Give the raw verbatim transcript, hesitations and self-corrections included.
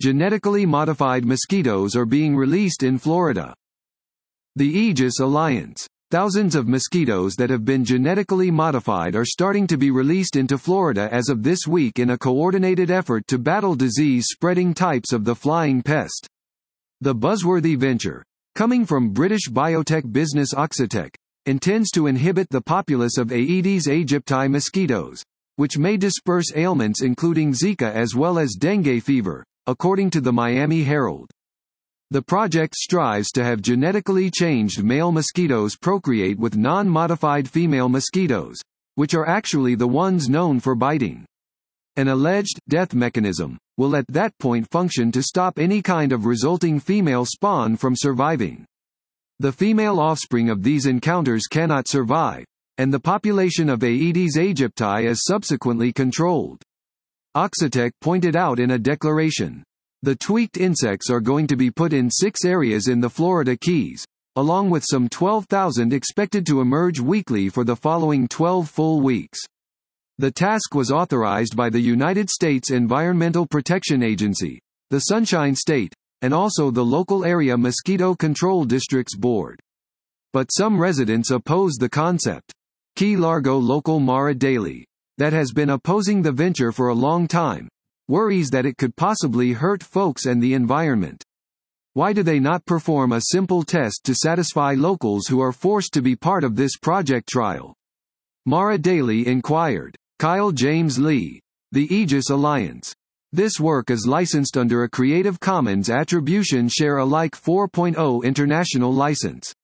Genetically modified mosquitoes are being released in Florida. The Aegis Alliance. Thousands of mosquitoes that have been genetically modified are starting to be released into Florida as of this week in a coordinated effort to battle disease-spreading types of the flying pest. The buzzworthy venture, coming from British biotech business Oxitec, intends to inhibit the populace of Aedes aegypti mosquitoes, which may disperse ailments including Zika as well as dengue fever, according to the Miami Herald. The project strives to have genetically changed male mosquitoes procreate with non-modified female mosquitoes, which are actually the ones known for biting. An alleged death mechanism will at that point function to stop any kind of resulting female spawn from surviving. The female offspring of these encounters cannot survive, and the population of Aedes aegypti is subsequently controlled. Oxitec pointed out in a declaration. The tweaked insects are going to be put in six areas in the Florida Keys, along with some twelve thousand expected to emerge weekly for the following twelve full weeks. The task was authorized by the United States Environmental Protection Agency, the Sunshine State, and also the local Area Mosquito Control Districts Board. But some residents oppose the concept. Key Largo local Mara Daly, that has been opposing the venture for a long time, worries that it could possibly hurt folks and the environment. Why do they not perform a simple test to satisfy locals who are forced to be part of this project trial? Mara Daly inquired. Kyle James Lee. The Aegis Alliance. This work is licensed under a Creative Commons Attribution Share Alike four point oh international license.